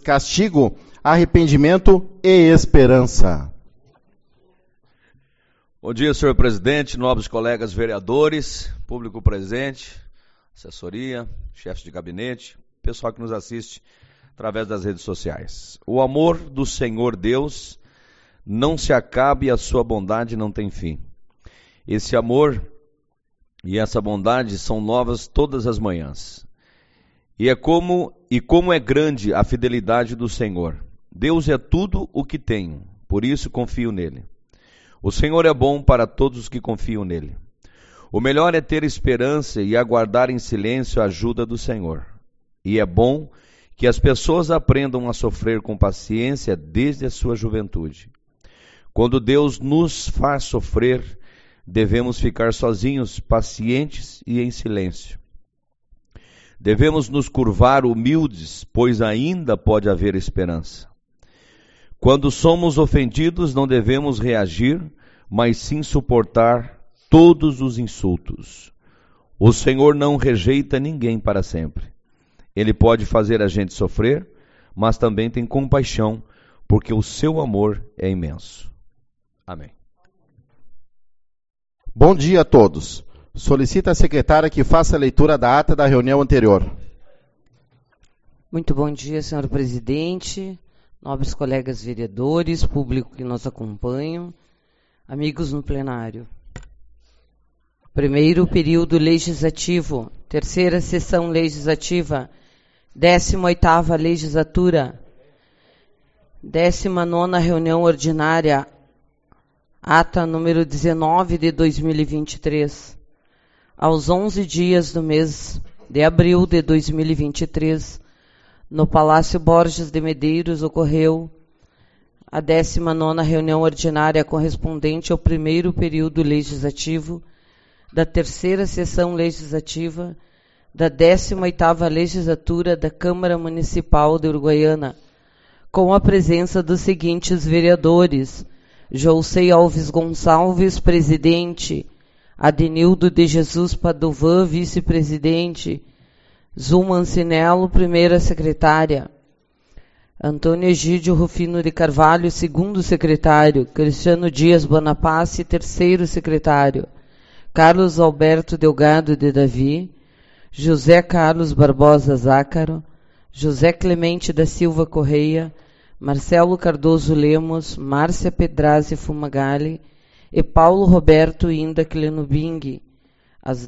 castigo, arrependimento e esperança. Bom dia, senhor presidente, nobres colegas vereadores, público presente, assessoria, chefes de gabinete, pessoal que nos assiste através das redes sociais. O amor do Senhor Deus não se acaba e a sua bondade não tem fim. Esse amor e essa bondade são novas todas as manhãs. E como é grande a fidelidade do Senhor. Deus é tudo o que tenho, por isso confio nele. O Senhor é bom para todos os que confiam nele. O melhor é ter esperança e aguardar em silêncio a ajuda do Senhor. E é bom que as pessoas aprendam a sofrer com paciência desde a sua juventude. Quando Deus nos faz sofrer, devemos ficar sozinhos, pacientes e em silêncio. Devemos nos curvar humildes, pois ainda pode haver esperança. Quando somos ofendidos, não devemos reagir, mas sim suportar todos os insultos. O Senhor não rejeita ninguém para sempre. Ele pode fazer a gente sofrer, mas também tem compaixão, porque o seu amor é imenso. Amém. Bom dia a todos. Solicita a secretária que faça a leitura da ata da reunião anterior. Muito bom dia, senhor presidente, nobres colegas vereadores, público que nos acompanham, amigos no plenário. Primeiro período legislativo, terceira sessão legislativa, 18ª legislatura, 19ª reunião ordinária, ata número 19 de 2023. Aos 11 dias do mês de abril de 2023, no Palácio Borges de Medeiros, ocorreu a 19ª reunião ordinária correspondente ao primeiro período legislativo da terceira sessão legislativa da 18ª legislatura da Câmara Municipal de Uruguaiana, com a presença dos seguintes vereadores: Jousei Alves Gonçalves, presidente; Adenildo de Jesus Padovan, vice-presidente; Zulma Cinello, primeira secretária; Antônio Egídio Rufino de Carvalho, segundo secretário; Cristiano Dias Bonaparte, terceiro secretário; Carlos Alberto Delgado de Davi; José Carlos Barbosa Zácaro; José Clemente da Silva Correia; Marcelo Cardoso Lemos, Márcia Pedrazzi Fumagalli e Paulo Roberto Inda Clenubing. Às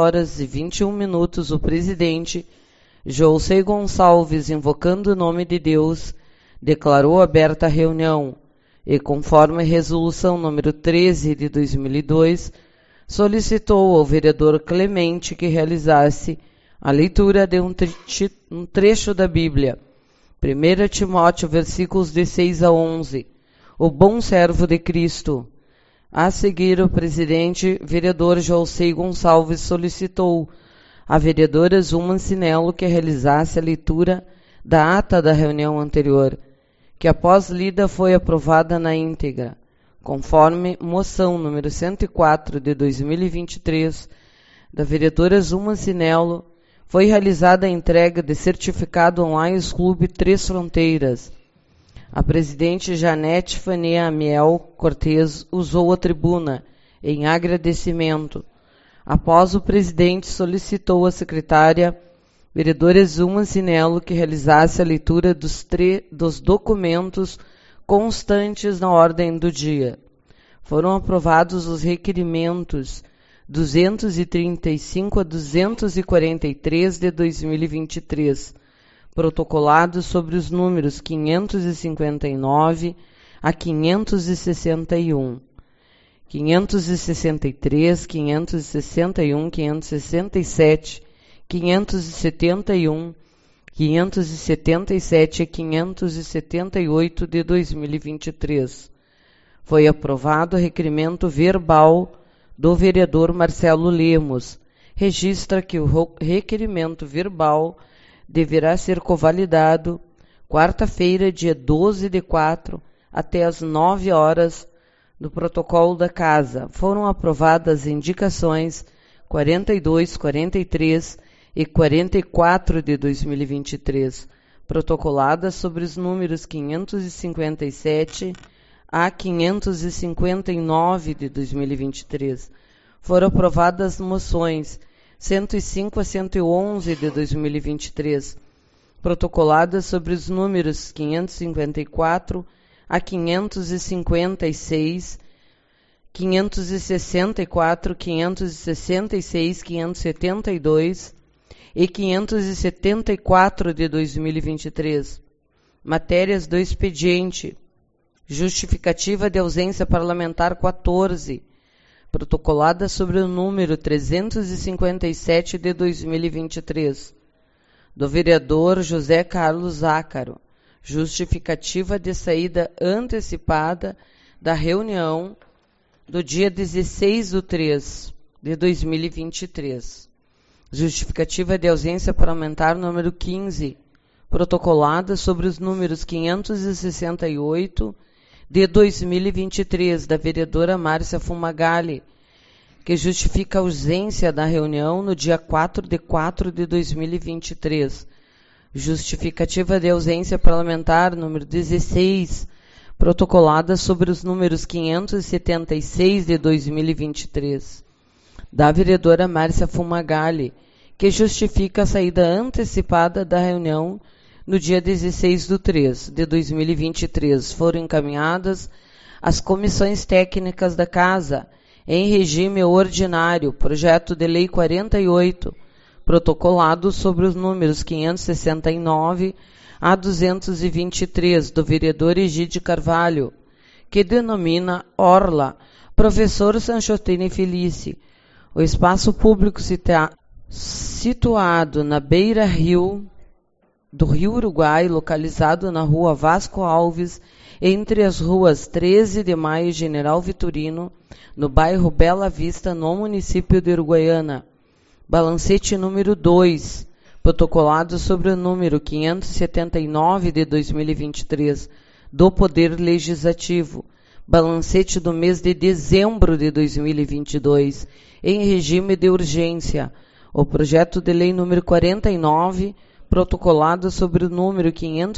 10h21, o presidente Jousei Gonçalves, invocando o nome de Deus, declarou aberta a reunião e, conforme a resolução número 13 de 2002, solicitou ao vereador Clemente que realizasse a leitura de um trecho da Bíblia, 1 Timóteo, versículos de 6 a 11, o bom servo de Cristo. A seguir, o presidente, vereador Jousei Gonçalves, solicitou à vereadora Zulma Cinello que realizasse a leitura da ata da reunião anterior, que após lida foi aprovada na íntegra, conforme moção número 104 de 2023, da vereadora Zulma Cinello, foi realizada a entrega de certificado ao Lions Clube Três Fronteiras. A presidente Janete Fania Amiel Cortez usou a tribuna em agradecimento. Após o presidente solicitou à secretária, vereadora Zulma Cinello, que realizasse a leitura dos documentos constantes na ordem do dia. Foram aprovados os requerimentos 235 a 243 de 2023, protocolados sobre os números 559 a 561, 563, 561, 567, 571, 577 e 578 de 2023. Foi aprovado o requerimento verbal do vereador Marcelo Lemos. Registra que o requerimento verbal deverá ser convalidado quarta-feira, dia 12/4, até às 9h, no protocolo da Casa. Foram aprovadas indicações 42, 43 e 44 de 2023, protocolada sobre os números 557 a 559 de 2023. Foram aprovadas moções 105 a 111 de 2023, protocoladas sobre os números 554 a 556, 564, 566, 572 e 574 de 2023. Matérias do expediente: justificativa de ausência parlamentar 14, protocolada sobre o número 357 de 2023, do vereador José Carlos Zácaro, justificativa de saída antecipada da reunião do dia 16/3 de 2023. Justificativa de ausência parlamentar número 15, protocolada sobre os números 568 de 2023, da vereadora Márcia Fumagalli, que justifica a ausência da reunião no dia 4/4 de 2023. Justificativa de ausência parlamentar número 16, protocolada sobre os números 576 de 2023, da vereadora Márcia Fumagalli, que justifica a saída antecipada da reunião no dia 16/3 de 2023. Foram encaminhadas às comissões técnicas da Casa, em regime ordinário, projeto de lei 48, protocolado sobre os números 569 a 223, do vereador Egídio Carvalho, que denomina Orla, professor Sanchotene Felice, o espaço público situado na beira-rio do Rio Uruguai, localizado na rua Vasco Alves, entre as ruas 13 de Maio e General Vitorino, no bairro Bela Vista, no município de Uruguaiana. Balancete número 2, protocolado sobre o número 579 de 2023, do Poder Legislativo. Balancete do mês de dezembro de 2022, em regime de urgência. O projeto de lei número 49, protocolado sobre o número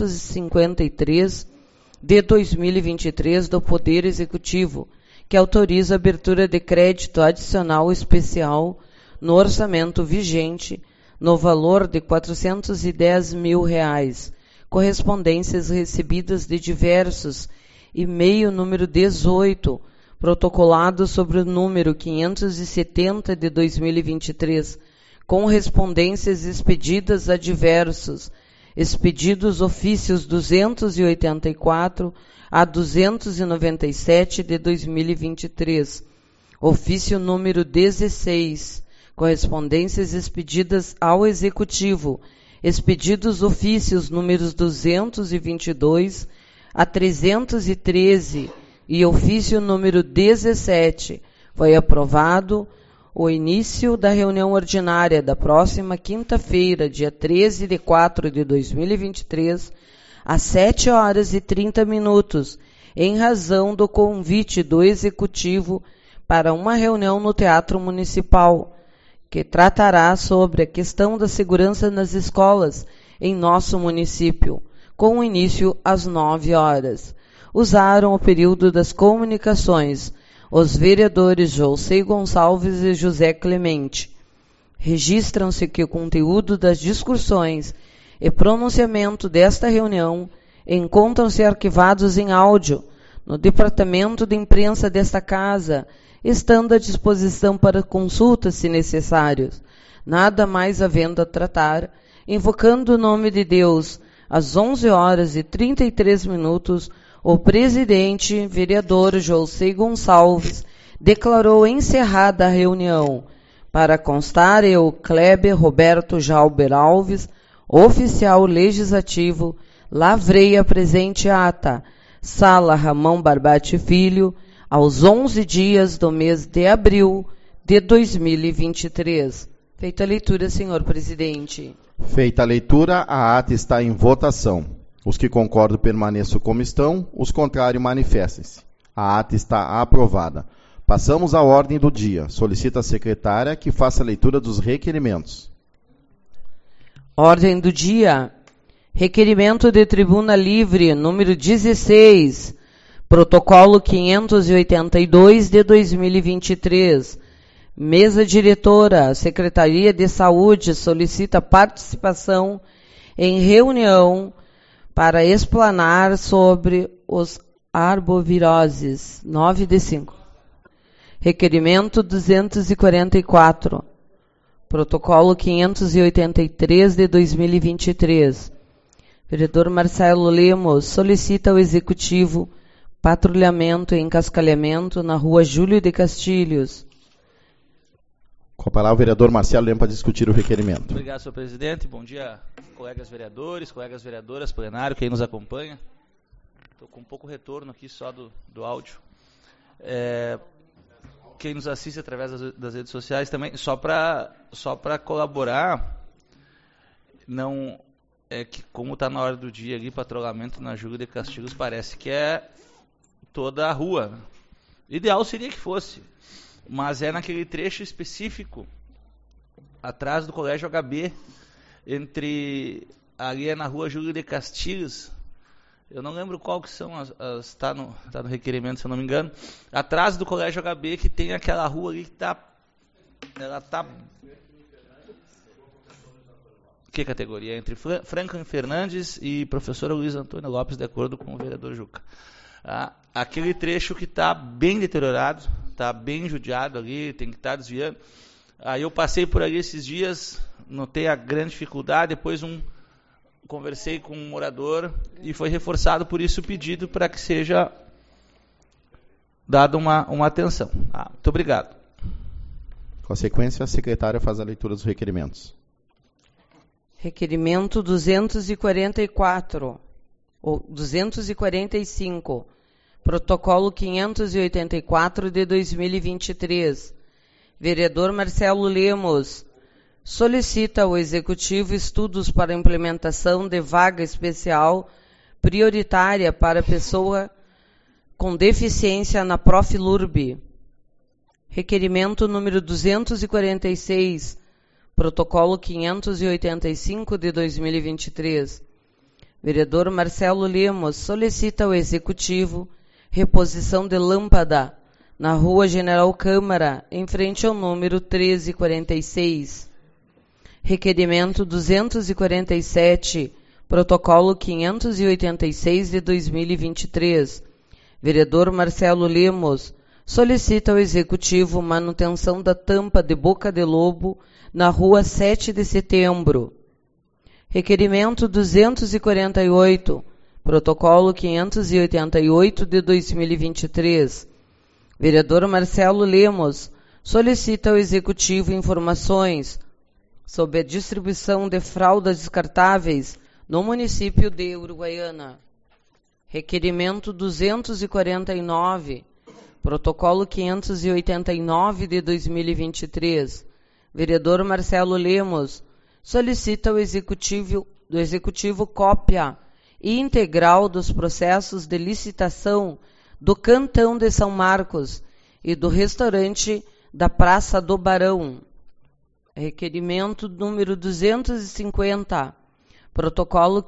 553 de 2023 do Poder Executivo, que autoriza a abertura de crédito adicional especial no orçamento vigente, no valor de R$410 mil, correspondências recebidas de diversos, e-mail número 18, protocolado sobre o número 570 de 2023, correspondências expedidas a diversos, expedidos ofícios 284 a 297 de 2023, ofício número 16, correspondências expedidas ao Executivo, expedidos ofícios números 222 a 313 e ofício número 17. Foi aprovado o início da reunião ordinária da próxima quinta-feira, dia 13/4 de 2023, às 7h30, em razão do convite do Executivo para uma reunião no Teatro Municipal, que tratará sobre a questão da segurança nas escolas em nosso município, com início às 9h. Usaram o período das comunicações os vereadores José Gonçalves e José Clemente. Registram-se que o conteúdo das discussões e pronunciamento desta reunião encontram-se arquivados em áudio no Departamento de Imprensa desta Casa, estando à disposição para consulta se necessários. Nada mais havendo a tratar, invocando o nome de Deus, às 11h33, o presidente, vereador José Gonçalves, declarou encerrada a reunião. Para constar, eu, Kleber Roberto Jalber Alves, oficial legislativo, lavrei a presente ata, Sala Ramão Barbate Filho, aos 11 dias do mês de abril de 2023. Feita a leitura, senhor presidente. Feita a leitura, a ata está em votação. Os que concordam permaneçam como estão, os contrários manifestem-se. A ata está aprovada. Passamos à ordem do dia. Solicito à secretária que faça a leitura dos requerimentos. Ordem do dia. Requerimento de tribuna livre, número 16, protocolo 582 de 2023. Mesa diretora, Secretaria de Saúde solicita participação em reunião para explanar sobre os arboviroses. 9/5. Requerimento 244. Protocolo 583 de 2023. Vereador Marcelo Lemos solicita ao Executivo patrulhamento e encascalhamento na rua Júlio de Castilhos. Com a palavra o vereador Marcelo Lemos para discutir o requerimento. Obrigado, senhor presidente. Bom dia, colegas vereadores, colegas vereadoras, plenário, quem nos acompanha. Estou com um pouco retorno aqui só do áudio. Quem nos assiste através das redes sociais também, só para colaborar, não é que como está na hora do dia ali, patrulhamento na Júlio de Castilhos, parece que é toda a rua. Ideal seria que fosse, mas é naquele trecho específico, atrás do Colégio HB, ali é na rua Júlio de Castilhos, eu não lembro qual que são tá no requerimento, se eu não me engano, atrás do Colégio HB, que tem aquela rua ali que ela tá... Que categoria? Entre Franklin Fernandes e professora Luiz Antônio Lopes, de acordo com o vereador Juca. Aquele trecho que está bem deteriorado, está bem judiado ali, tem que estar desviando. Aí eu passei por ali esses dias, notei a grande dificuldade, depois conversei com um morador e foi reforçado por isso o pedido para que seja dada uma atenção. Muito obrigado. Com a sequência, a secretária faz a leitura dos requerimentos. Requerimento 244, ou 245, protocolo 584 de 2023. Vereador Marcelo Lemos solicita ao Executivo estudos para implementação de vaga especial prioritária para pessoa com deficiência na Profilurb. Requerimento número 246, protocolo 585 de 2023. Vereador Marcelo Lemos solicita ao Executivo reposição de lâmpada na Rua General Câmara, em frente ao número 1346. Requerimento 247, protocolo 586 de 2023. Vereador Marcelo Lemos solicita ao Executivo manutenção da tampa de Boca de Lobo na Rua 7 de Setembro. Requerimento 248, protocolo 588 de 2023. Vereador Marcelo Lemos solicita ao Executivo informações sobre a distribuição de fraldas descartáveis no município de Uruguaiana. Requerimento 249, protocolo 589 de 2023. Vereador Marcelo Lemos solicita ao Executivo cópia integral dos processos de licitação do Cantão de São Marcos e do restaurante da Praça do Barão. Requerimento número 250, protocolo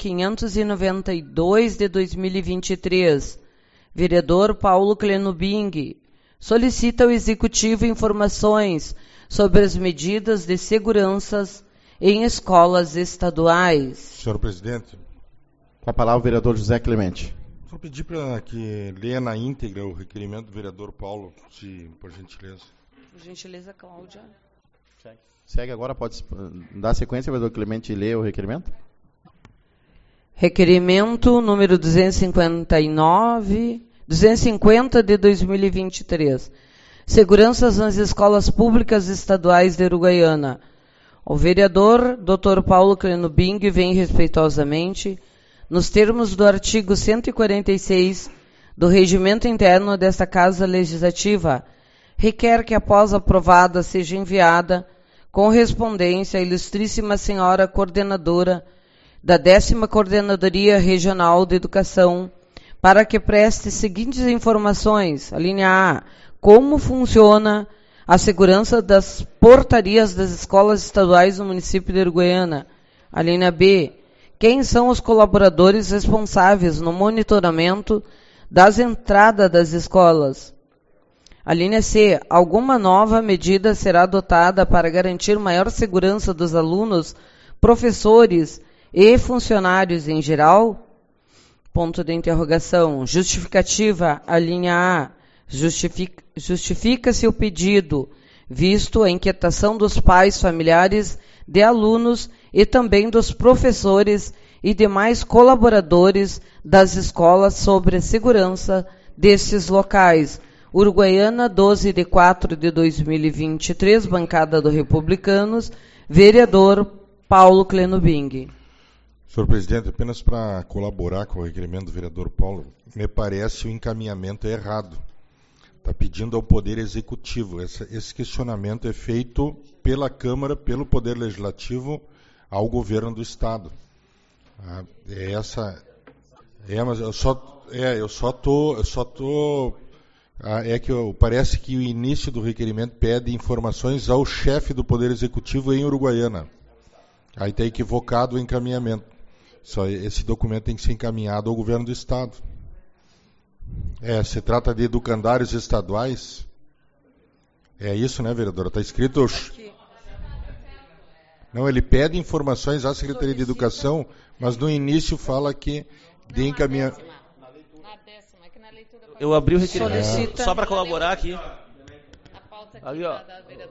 592 de 2023. Vereador Paulo Clenubing solicita ao Executivo informações sobre as medidas de segurança em escolas estaduais. Senhor presidente. Com a palavra o vereador José Clemente. Só pedir para que leia na íntegra o requerimento do vereador Paulo, por gentileza. Por gentileza, Cláudia. Segue agora, pode dar sequência, vereador Clemente, e ler o requerimento. Requerimento número 250 de 2023. Seguranças nas escolas públicas estaduais de Uruguaiana. O vereador Dr. Paulo Clenubing vem respeitosamente, nos termos do artigo 146 do Regimento Interno desta Casa Legislativa, requer que, após aprovada, seja enviada correspondência à ilustríssima senhora coordenadora da 10ª Coordenadoria Regional de Educação, para que preste seguintes informações. A linha A, como funciona a segurança das portarias das escolas estaduais no município de Uruguaiana. A linha B, Quem são os colaboradores responsáveis no monitoramento das entradas das escolas? A linha C. Alguma nova medida será adotada para garantir maior segurança dos alunos, professores e funcionários em geral? Ponto de interrogação. Justificativa. A linha A. Justifica-se o pedido, visto a inquietação dos pais, familiares de alunos e também dos professores e demais colaboradores das escolas sobre a segurança destes locais. Uruguaiana, 12/4/2023, bancada do Republicanos, vereador Paulo Clenubing. Senhor presidente, apenas para colaborar com o requerimento do vereador Paulo, me parece o encaminhamento errado. Está pedindo ao Poder Executivo. Esse questionamento é feito pela Câmara, pelo Poder Legislativo, ao Governo do Estado. Mas eu só tô. Parece que o início do requerimento pede informações ao chefe do Poder Executivo em Uruguaiana. Aí está equivocado o encaminhamento. Esse documento tem que ser encaminhado ao Governo do Estado. Se trata de educandários estaduais. É isso, né, vereadora? Está escrito... Não, ele pede informações à Secretaria de Educação, mas no início fala que de encaminhamento... Eu abri o requerimento só para colaborar aqui. Ali, ó.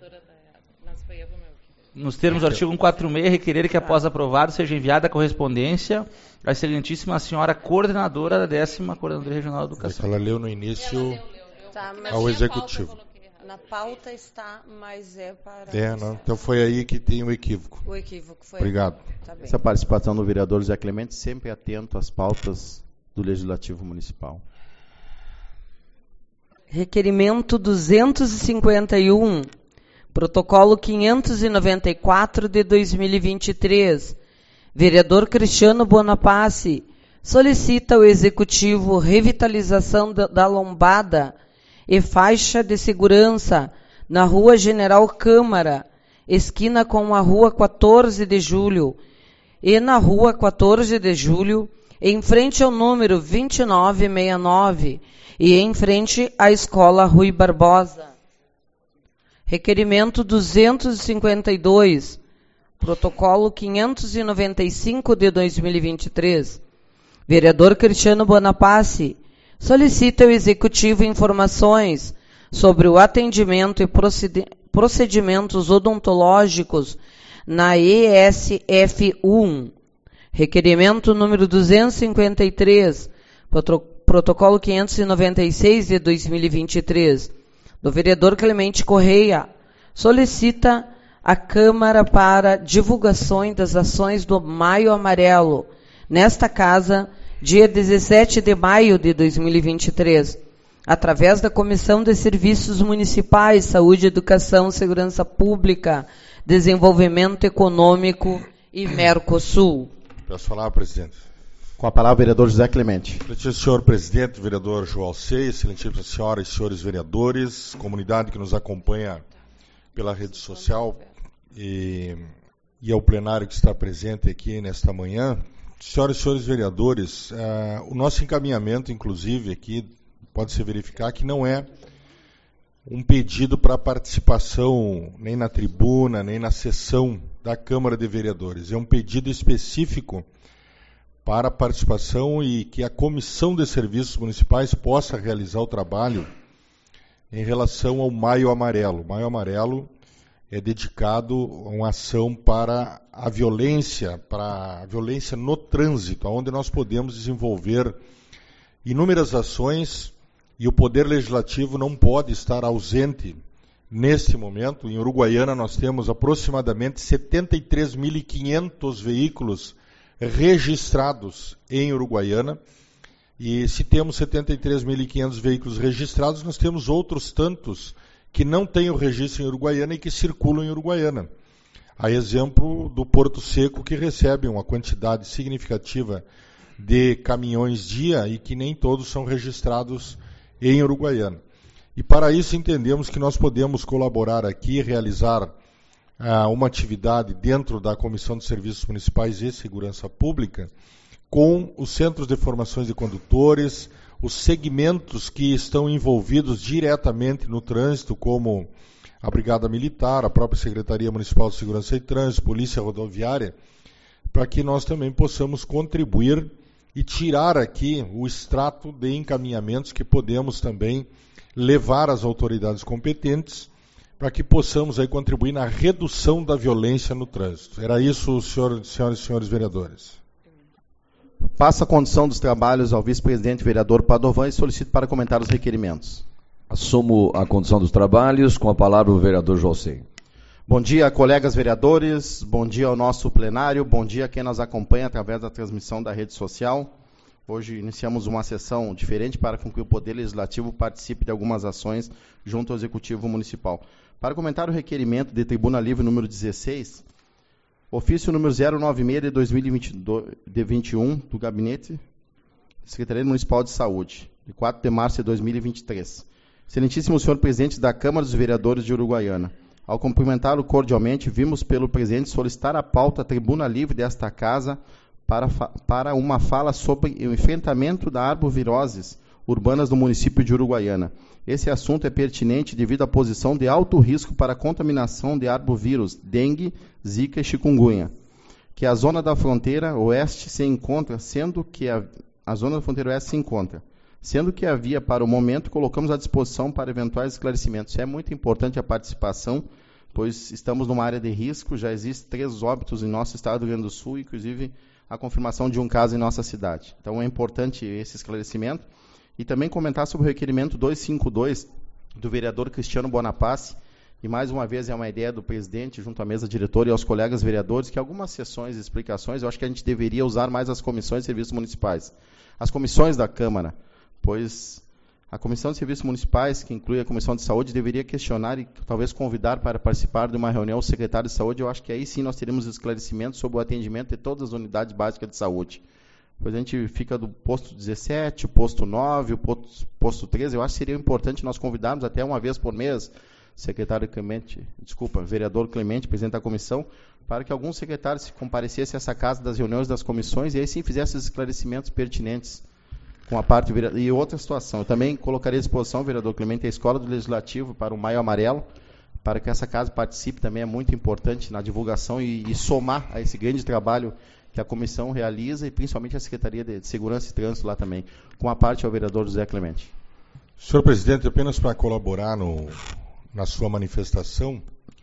Nos termos do artigo 146, requerer que após aprovado seja enviada a correspondência à excelentíssima senhora coordenadora da 10ª Coordenadoria Regional de Educação. Ela leu no início ao Executivo. Na pauta está, mas é para... Não. Então foi aí que tem o equívoco. O equívoco foi... Obrigado. Tá bem. Essa participação do vereador Zé Clemente, sempre atento às pautas do Legislativo Municipal. Requerimento 251, protocolo 594 de 2023. Vereador Cristiano Bonaparte solicita ao Executivo revitalização da lombada e faixa de segurança na Rua General Câmara, esquina com a Rua 14 de Julho, e na Rua 14 de Julho, em frente ao número 2969, e em frente à Escola Rui Barbosa. Requerimento 252, protocolo 595 de 2023. Vereador Cristiano Bonaparte solicita ao Executivo informações sobre o atendimento e procedimentos odontológicos na ESF1. Requerimento número 253, protocolo 596 de 2023, do vereador Clemente Correia, solicita a Câmara para divulgações das ações do Maio Amarelo, nesta casa, dia 17 de maio de 2023, através da Comissão de Serviços Municipais, Saúde, Educação, Segurança Pública, Desenvolvimento Econômico e Mercosul. Posso falar, presidente? Com a palavra, vereador José Clemente. Excelentíssimo senhor presidente, vereador João Alcei, excelentíssimas senhoras e senhores vereadores, comunidade que nos acompanha pela rede social e ao plenário que está presente aqui nesta manhã. Senhoras e senhores vereadores, o nosso encaminhamento, inclusive, aqui pode-se verificar que não é um pedido para participação nem na tribuna, nem na sessão da Câmara de Vereadores. É um pedido específico para a participação e que a Comissão de Serviços Municipais possa realizar o trabalho em relação ao Maio Amarelo. O Maio Amarelo é dedicado a uma ação para a violência no trânsito, onde nós podemos desenvolver inúmeras ações e o Poder Legislativo não pode estar ausente neste momento. Em Uruguaiana nós temos aproximadamente 73.500 veículos registrados em Uruguaiana, e se temos 73.500 veículos registrados, nós temos outros tantos que não têm o registro em Uruguaiana e que circulam em Uruguaiana. A exemplo do Porto Seco, que recebe uma quantidade significativa de caminhões dia e que nem todos são registrados em Uruguaiana. E para isso entendemos que nós podemos colaborar aqui, realizar uma atividade dentro da Comissão de Serviços Municipais e Segurança Pública com os centros de formações de condutores, os segmentos que estão envolvidos diretamente no trânsito, como a Brigada Militar, a própria Secretaria Municipal de Segurança e Trânsito, Polícia Rodoviária, para que nós também possamos contribuir e tirar aqui o extrato de encaminhamentos que podemos também levar às autoridades competentes para que possamos aí contribuir na redução da violência no trânsito. Era isso, senhoras e senhores vereadores. Passa a condução dos trabalhos ao vice-presidente vereador Padovan e solicito para comentar os requerimentos. Assumo a condução dos trabalhos, com a palavra o vereador José. Bom dia, colegas vereadores, bom dia ao nosso plenário, bom dia a quem nos acompanha através da transmissão da rede social. Hoje iniciamos uma sessão diferente para que o Poder Legislativo participe de algumas ações junto ao Executivo Municipal. Para comentar o requerimento de Tribuna Livre número 16, ofício número 096 de 2021 do Gabinete Secretaria Municipal de Saúde, de 4 de março de 2023. Excelentíssimo senhor presidente da Câmara dos Vereadores de Uruguaiana, ao cumprimentá-lo cordialmente, vimos pelo presidente solicitar a pauta Tribuna Livre desta casa para uma fala sobre o enfrentamento da arboviroses urbanas no município de Uruguaiana. Esse assunto é pertinente devido à posição de alto risco para a contaminação de arbovírus, dengue, zika e chikungunya, que a zona da fronteira oeste se encontra, sendo que havia, para o momento, colocamos à disposição para eventuais esclarecimentos. É muito importante a participação, pois estamos numa área de risco, já existem 3 óbitos em nosso estado do Rio Grande do Sul, inclusive a confirmação de um caso em nossa cidade. Então é importante esse esclarecimento. E também comentar sobre o requerimento 252 do vereador Cristiano Bonapace, e mais uma vez é uma ideia do presidente, junto à mesa diretora e aos colegas vereadores, que algumas sessões e explicações, eu acho que a gente deveria usar mais as comissões de serviços municipais. As comissões da Câmara, pois a Comissão de Serviços Municipais, que inclui a Comissão de Saúde, deveria questionar e talvez convidar para participar de uma reunião o secretário de Saúde. Eu acho que aí sim nós teremos esclarecimentos sobre o atendimento de todas as unidades básicas de saúde. Pois a gente fica do posto 17, o posto 9, o posto 13. Eu acho que seria importante nós convidarmos até uma vez por mês vereador Clemente, presidente da comissão, para que alguns secretários comparecessem a essa casa das reuniões das comissões e aí sim fizessem os esclarecimentos pertinentes com a parte do e outra situação. Eu também colocaria à disposição, vereador Clemente, a Escola do Legislativo para o Maio Amarelo, para que essa casa participe também, é muito importante na divulgação e somar a esse grande trabalho que a comissão realiza e principalmente a Secretaria de Segurança e Trânsito lá também, com a parte ao vereador José Clemente. Senhor presidente, apenas para colaborar na sua manifestação,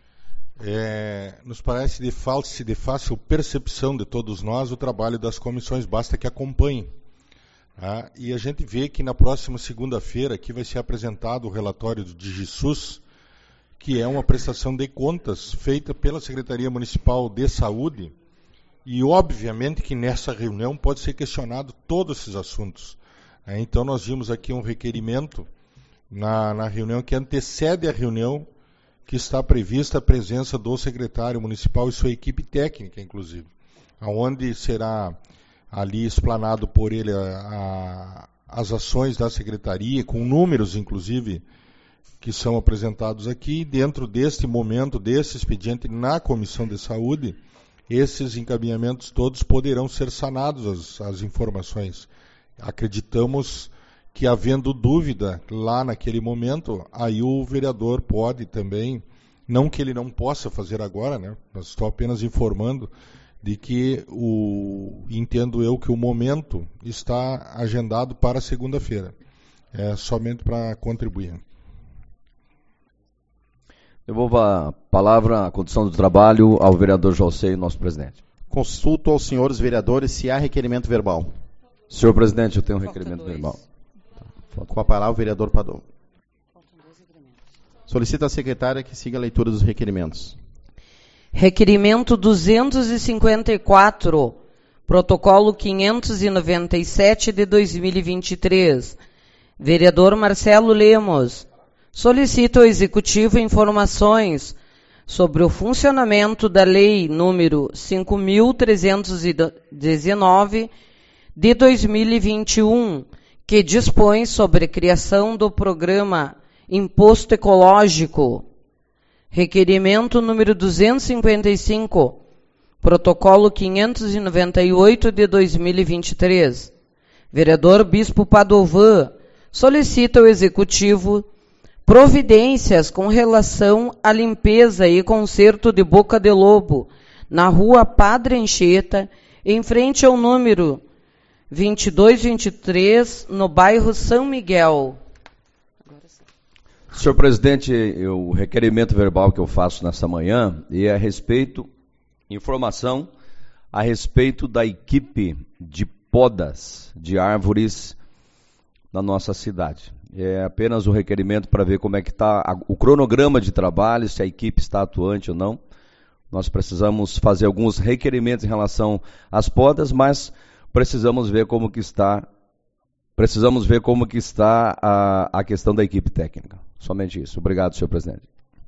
nos parece de fácil percepção de todos nós o trabalho das comissões, basta que acompanhem. E a gente vê que na próxima segunda-feira aqui vai ser apresentado o relatório do DigiSUS, que é uma prestação de contas feita pela Secretaria Municipal de Saúde, e obviamente que nessa reunião pode ser questionado todos esses assuntos. Então nós vimos aqui um requerimento na reunião que antecede a reunião, que está prevista a presença do secretário municipal e sua equipe técnica, inclusive, onde será ali explanado por ele as ações da secretaria, com números, inclusive, que são apresentados aqui. Dentro deste momento, desse expediente na Comissão de Saúde, esses encaminhamentos todos poderão ser sanados, as informações. Acreditamos que, havendo dúvida lá naquele momento, aí o vereador pode também, não que ele não possa fazer agora, né? Nós estou apenas informando de que entendo eu que o momento está agendado para segunda-feira. É somente para contribuir. Devolvo a palavra, a condução do trabalho, ao vereador José, nosso presidente. Consulto aos senhores vereadores se há requerimento verbal. Senhor presidente, eu tenho um requerimento verbal. Com a palavra o vereador Padon. Solicito à secretária que siga a leitura dos requerimentos. Requerimento 254, protocolo 597 de 2023. Vereador Marcelo Lemos. Solicito ao Executivo informações sobre o funcionamento da Lei número 5.319 de 2021, que dispõe sobre a criação do programa Imposto Ecológico. Requerimento número 255, protocolo 598 de 2023. Vereador Bispo Padovan solicita ao Executivo providências com relação à limpeza e conserto de boca de lobo na rua Padre Anchieta, em frente ao número 2223, no bairro São Miguel. Senhor presidente, o requerimento verbal que eu faço nessa manhã é a respeito, informação a respeito da equipe de podas de árvores na nossa cidade. É apenas um requerimento para ver como é que está o cronograma de trabalho, se a equipe está atuante ou não. Nós precisamos fazer alguns requerimentos em relação às podas, mas precisamos ver como que está a questão da equipe técnica. Somente isso. Obrigado, senhor presidente.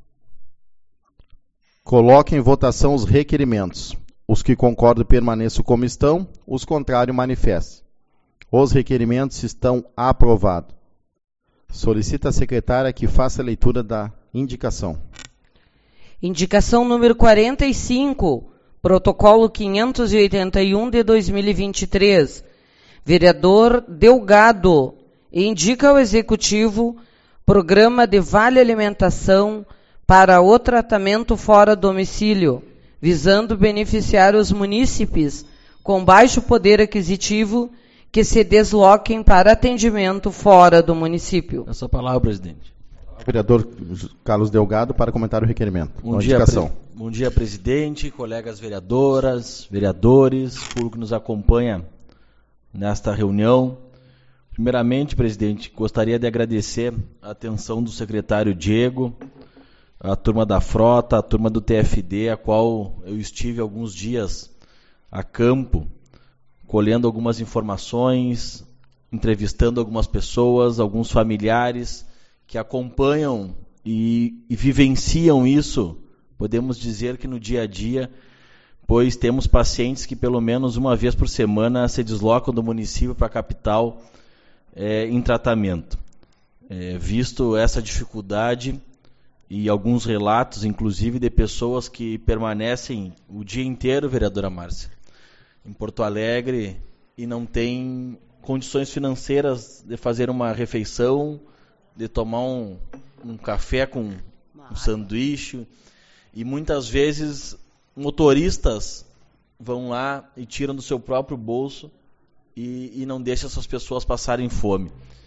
Coloque em votação os requerimentos. Os que concordam permaneçam como estão, os contrários manifestem. Os requerimentos estão aprovados. Solicita a secretária que faça a leitura da indicação. Indicação número 45, protocolo 581 de 2023. Vereador Delgado indica ao Executivo programa de vale alimentação para o tratamento fora domicílio, visando beneficiar os munícipes com baixo poder aquisitivo que se desloquem para atendimento fora do município. Essa palavra, presidente. Vereador Carlos Delgado, para comentar o requerimento. Bom dia, presidente, colegas vereadoras, vereadores, público que nos acompanha nesta reunião. Primeiramente, presidente, gostaria de agradecer a atenção do secretário Diego, a turma da frota, a turma do TFD, a qual eu estive alguns dias a campo, colhendo algumas informações, entrevistando algumas pessoas, alguns familiares que acompanham e vivenciam isso, podemos dizer que no dia a dia, pois temos pacientes que pelo menos uma vez por semana se deslocam do município para a capital em tratamento. Visto essa dificuldade e alguns relatos, inclusive, de pessoas que permanecem o dia inteiro, vereadora Márcia, em Porto Alegre e não tem condições financeiras de fazer uma refeição, de tomar um café com um sanduíche, e muitas vezes motoristas vão lá e tiram do seu próprio bolso e não deixam essas pessoas passarem fome.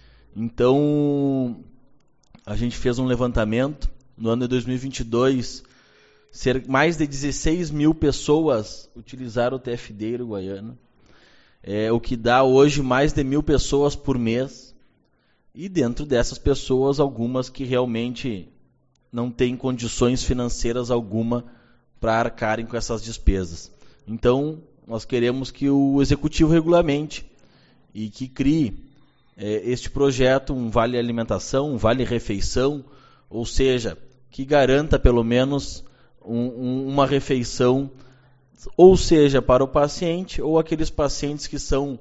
Então, a gente fez um levantamento, no ano de 2022, mais de 16 mil pessoas utilizaram o TFD uruguaiano, o que dá hoje mais de 1.000 pessoas por mês, e dentro dessas pessoas, algumas que realmente não têm condições financeiras alguma para arcarem com essas despesas. Então, nós queremos que o Executivo regulamente e que crie este projeto, um vale alimentação, um vale refeição, ou seja, que garanta pelo menos uma refeição, ou seja, para o paciente ou aqueles pacientes que são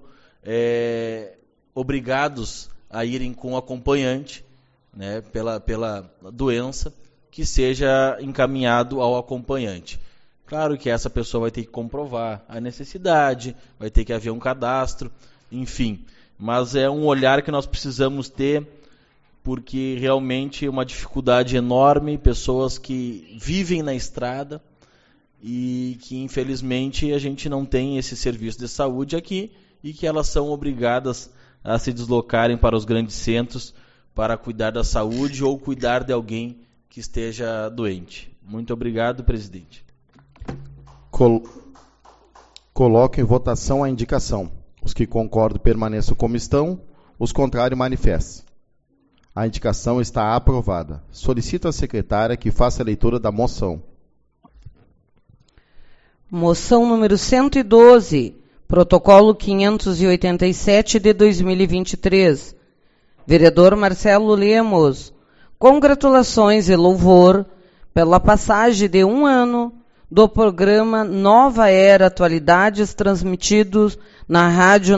obrigados a irem com acompanhante, né, pela doença, que seja encaminhado ao acompanhante. Claro que essa pessoa vai ter que comprovar a necessidade, vai ter que haver um cadastro, enfim. Mas é um olhar que nós precisamos ter, porque realmente é uma dificuldade enorme, pessoas que vivem na estrada e que infelizmente a gente não tem esse serviço de saúde aqui e que elas são obrigadas a se deslocarem para os grandes centros para cuidar da saúde ou cuidar de alguém que esteja doente. Muito obrigado, presidente. Coloco em votação a indicação. Os que concordam permaneçam como estão, os contrários manifestem. A indicação está aprovada. Solicito à secretária que faça a leitura da moção. Moção número 112, protocolo 587 de 2023. Vereador Marcelo Lemos, congratulações e louvor pela passagem de 1 ano do programa Nova Era Atualidades, transmitidos na Rádio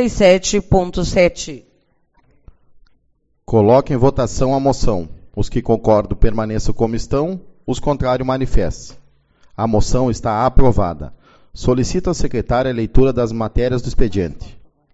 97.7. Coloque em votação a moção. Os que concordam permaneçam como estão, Os contrários, manifestem-se. A moção está aprovada. Solicito à secretária a leitura das matérias do expediente.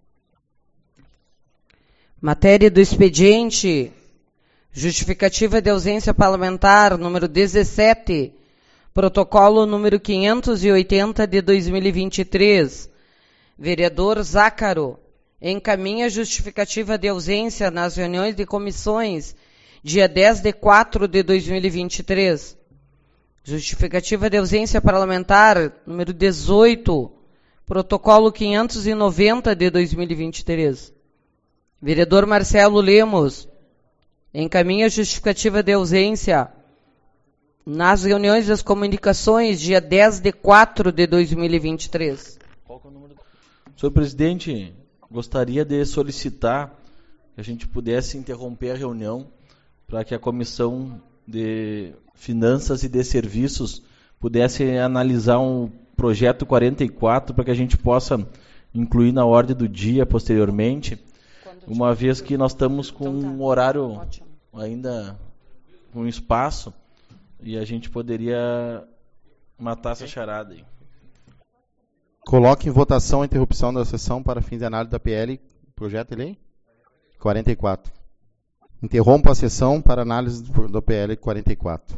Matéria do expediente. Justificativa de ausência parlamentar, número 17. Protocolo número 580 de 2023. Vereador Zácaro encaminha justificativa de ausência nas reuniões de comissões, dia 10/4 de 2023. Justificativa de ausência parlamentar, número 18, protocolo 590 de 2023. Vereador Marcelo Lemos encaminha justificativa de ausência nas reuniões das comunicações, dia 10/4 de 2023. Qual que é o número? Senhor presidente, gostaria de solicitar que a gente pudesse interromper a reunião para que a Comissão de Finanças e de Serviços pudesse analisar um projeto 44 para que a gente possa incluir na ordem do dia posteriormente, uma vez que nós estamos com um horário ainda com espaço e a gente poderia matar essa charada aí. Coloque em votação a interrupção da sessão para fins de análise da PL, projeto de lei 44. Interrompa a sessão para análise do PL 44.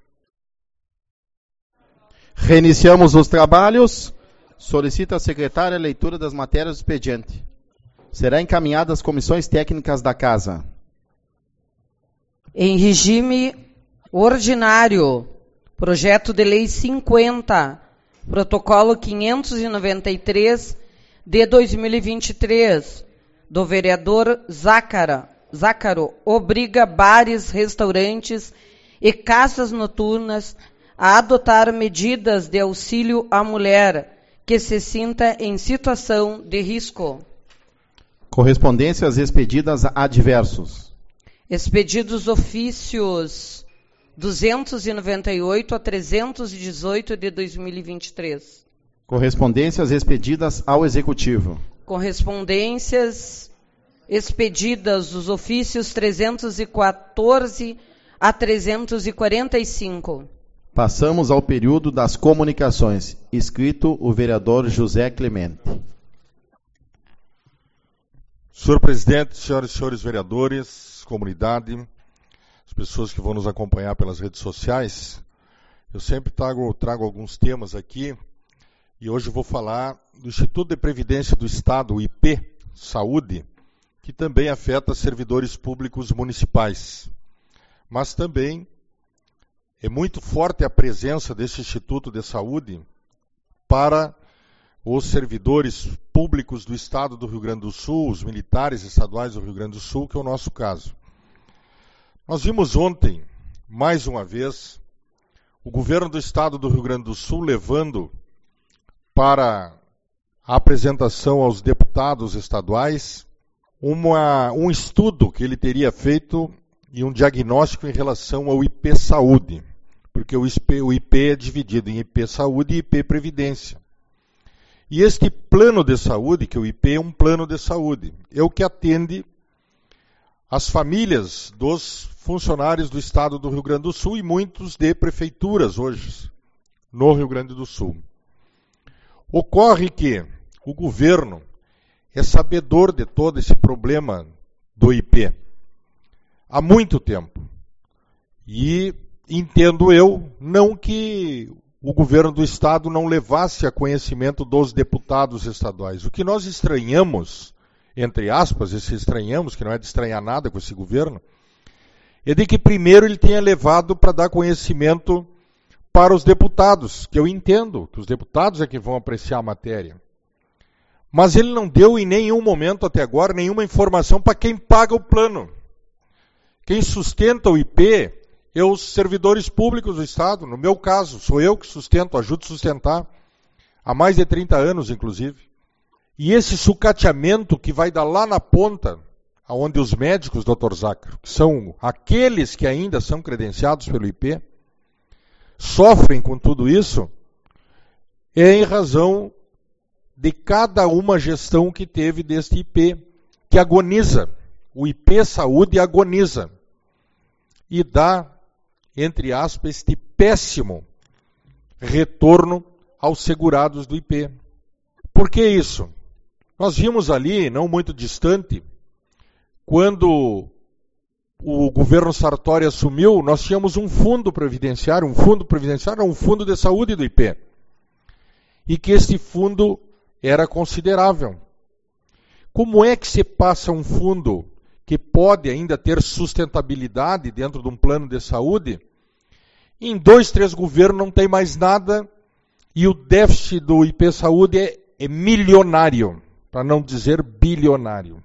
Reiniciamos os trabalhos. Solicita a secretária a leitura das matérias do expediente. Será encaminhada às comissões técnicas da Casa. Em regime ordinário, projeto de lei 50, protocolo 593 de 2023, do vereador Zácaro, obriga bares, restaurantes e casas noturnas a adotar medidas de auxílio à mulher que se sinta em situação de risco. Correspondências expedidas a diversos. Expedidos ofícios 298 a 318 de 2023. Correspondências expedidas ao Executivo. Correspondências expedidas os ofícios 314 a 345. Passamos ao período das comunicações. Escrito o vereador José Clemente. Senhor presidente, senhoras e senhores vereadores, comunidade, as pessoas que vão nos acompanhar pelas redes sociais, eu sempre trago alguns temas aqui e hoje eu vou falar do Instituto de Previdência do Estado, o IP Saúde, que também afeta servidores públicos municipais. Mas também é muito forte a presença desse Instituto de Saúde para os servidores públicos do Estado do Rio Grande do Sul, os militares estaduais do Rio Grande do Sul, que é o nosso caso. Nós vimos ontem, mais uma vez, o governo do Estado do Rio Grande do Sul levando para a apresentação aos deputados estaduais um estudo que ele teria feito e um diagnóstico em relação ao IP Saúde, porque o IP é dividido em IP Saúde e IP Previdência. E este plano de saúde, que o IP é um plano de saúde, é o que atende as famílias dos funcionários do Estado do Rio Grande do Sul e muitos de prefeituras hoje no Rio Grande do Sul. Ocorre que o governo é sabedor de todo esse problema do IP há muito tempo. E entendo eu, não que o governo do Estado não levasse a conhecimento dos deputados estaduais. O que nós estranhamos, entre aspas, esse estranhamos, que não é de estranhar nada com esse governo, é de que primeiro ele tenha levado para dar conhecimento para os deputados, que eu entendo que os deputados é que vão apreciar a matéria. Mas ele não deu em nenhum momento até agora nenhuma informação para quem paga o plano. Quem sustenta o IP é os servidores públicos do Estado. No meu caso, sou eu que sustento, ajudo a sustentar, há mais de 30 anos, inclusive. E esse sucateamento que vai dar lá na ponta, onde os médicos, Dr. Zácaro, que são aqueles que ainda são credenciados pelo IP, sofrem com tudo isso, é em razão de cada uma gestão que teve deste IP, que agoniza. O IP Saúde agoniza. E dá, entre aspas, este péssimo retorno aos segurados do IP. Por que isso? Nós vimos ali, não muito distante, quando o governo Sartori assumiu, nós tínhamos um fundo previdenciário, um fundo de saúde do IP. E que este fundo era considerável. Como é que se passa um fundo que pode ainda ter sustentabilidade dentro de um plano de saúde? Em 2, 3 governos não tem mais nada e o déficit do IP Saúde é milionário, para não dizer bilionário.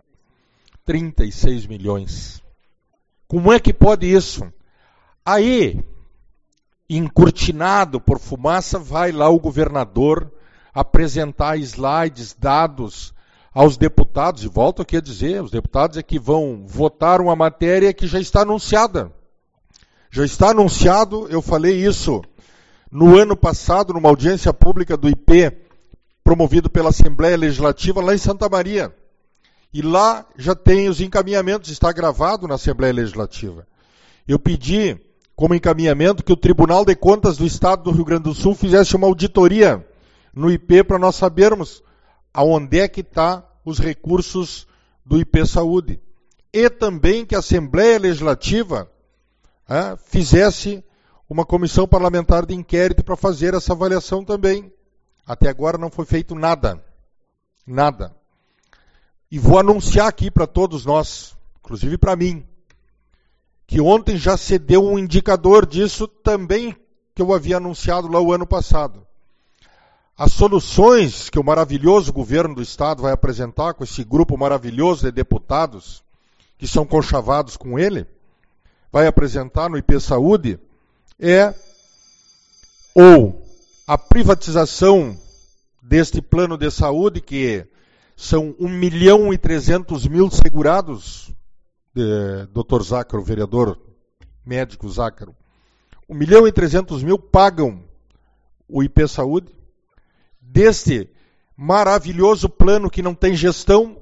36 milhões. Como é que pode isso? Aí, encurtinado por fumaça, vai lá o governador apresentar slides, dados aos deputados, e volto aqui a dizer, os deputados é que vão votar uma matéria que já está anunciada. Já está anunciado, eu falei isso no ano passado, numa audiência pública do IP, promovido pela Assembleia Legislativa, lá em Santa Maria. E lá já tem os encaminhamentos, está gravado na Assembleia Legislativa. Eu pedi, como encaminhamento, que o Tribunal de Contas do Estado do Rio Grande do Sul fizesse uma auditoria no IP para nós sabermos aonde é que estão os recursos do IP Saúde. E também que a Assembleia Legislativa fizesse uma comissão parlamentar de inquérito para fazer essa avaliação também. Até agora não foi feito nada. Nada. E vou anunciar aqui para todos nós, inclusive para mim, que ontem já se deu um indicador disso também que eu havia anunciado lá o ano passado. As soluções que o maravilhoso governo do Estado vai apresentar com esse grupo maravilhoso de deputados que são conchavados com ele, vai apresentar no IP Saúde, é ou a privatização deste plano de saúde, que são 1.300.000 segurados, Dr. Zácaro, vereador médico Zácaro, 1.300.000 pagam o IP Saúde, deste maravilhoso plano que não tem gestão.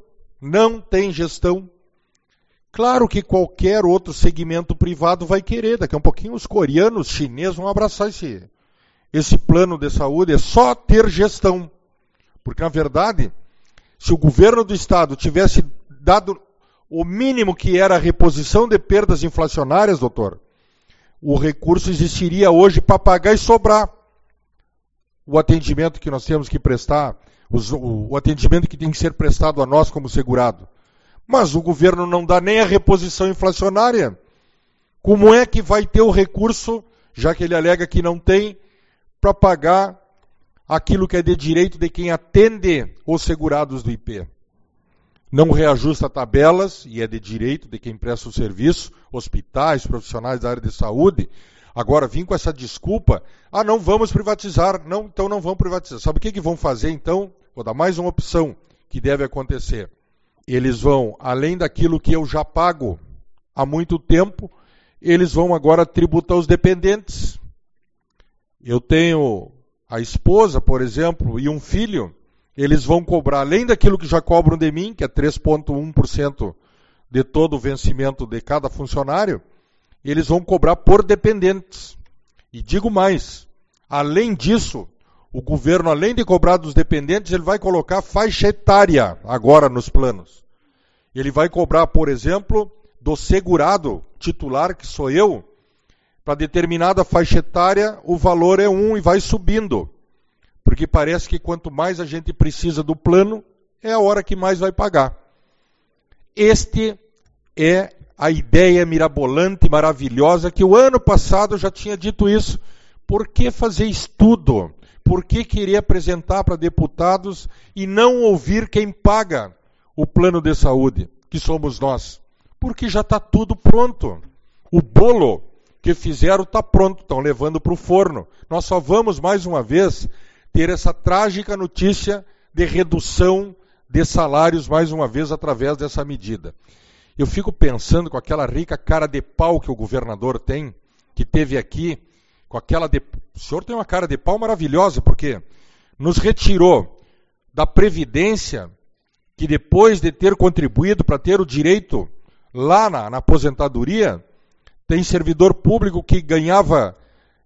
Claro que qualquer outro segmento privado vai querer, daqui a um pouquinho os coreanos, os chineses vão abraçar esse plano de saúde, é só ter gestão. Porque, na verdade, se o governo do Estado tivesse dado o mínimo que era a reposição de perdas inflacionárias, doutor, o recurso existiria hoje para pagar e sobrar o atendimento que nós temos que prestar, o atendimento que tem que ser prestado a nós como segurado. Mas o governo não dá nem a reposição inflacionária. Como é que vai ter o recurso, já que ele alega que não tem, para pagar aquilo que é de direito de quem atende os segurados do IP? Não reajusta tabelas, e é de direito de quem presta o serviço, hospitais, profissionais da área de saúde. Agora, vim com essa desculpa, não vamos privatizar, então não vamos privatizar. Sabe o que vão fazer, então? Vou dar mais uma opção que deve acontecer. Eles vão, além daquilo que eu já pago há muito tempo, eles vão agora tributar os dependentes. Eu tenho a esposa, por exemplo, e um filho, eles vão cobrar, além daquilo que já cobram de mim, que é 3,1% de todo o vencimento de cada funcionário, eles vão cobrar por dependentes. E digo mais, além disso, o governo, além de cobrar dos dependentes, ele vai colocar faixa etária agora nos planos. Ele vai cobrar, por exemplo, do segurado titular, que sou eu, para determinada faixa etária, o valor é 1 e vai subindo. Porque parece que quanto mais a gente precisa do plano, é a hora que mais vai pagar. Este é a ideia mirabolante, maravilhosa, que o ano passado eu já tinha dito isso. Por que fazer estudo? Por que querer apresentar para deputados e não ouvir quem paga o plano de saúde, que somos nós? Porque já está tudo pronto. O bolo que fizeram está pronto, estão levando para o forno. Nós só vamos, mais uma vez, ter essa trágica notícia de redução de salários, mais uma vez, através dessa medida. Eu fico pensando com aquela rica cara de pau que o governador tem, que teve aqui, com aquela o senhor tem uma cara de pau maravilhosa, porque nos retirou da Previdência, que depois de ter contribuído para ter o direito lá na aposentadoria, tem servidor público que ganhava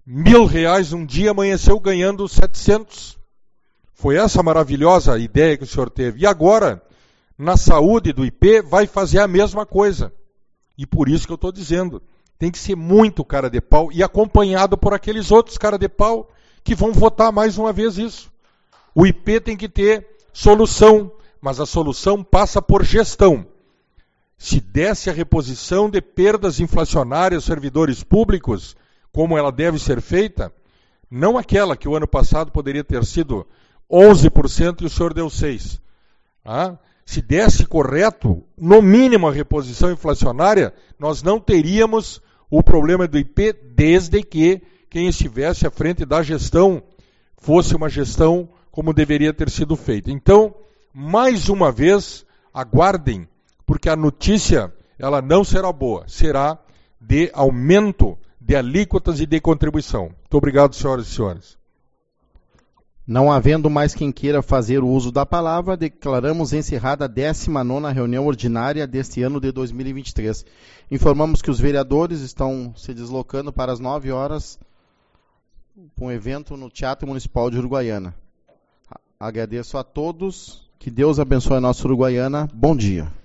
R$ 1.000 um dia, amanheceu ganhando 700. Foi essa maravilhosa ideia que o senhor teve. E agora, na saúde do IP, vai fazer a mesma coisa. E por isso que eu estou dizendo, tem que ser muito cara de pau e acompanhado por aqueles outros cara de pau que vão votar mais uma vez isso. O IP tem que ter solução, mas a solução passa por gestão. Se desse a reposição de perdas inflacionárias aos servidores públicos, como ela deve ser feita, não aquela que o ano passado poderia ter sido 11% e o senhor deu 6%. Se desse correto, no mínimo a reposição inflacionária, nós não teríamos o problema do IP, desde que quem estivesse à frente da gestão fosse uma gestão como deveria ter sido feita. Então, mais uma vez, aguardem, porque a notícia ela não será boa, será de aumento de alíquotas e de contribuição. Muito obrigado, senhoras e senhores. Não havendo mais quem queira fazer o uso da palavra, declaramos encerrada a 19ª reunião ordinária deste ano de 2023. Informamos que os vereadores estão se deslocando para as 9 horas para um evento no Teatro Municipal de Uruguaiana. Agradeço a todos, que Deus abençoe a nossa Uruguaiana. Bom dia.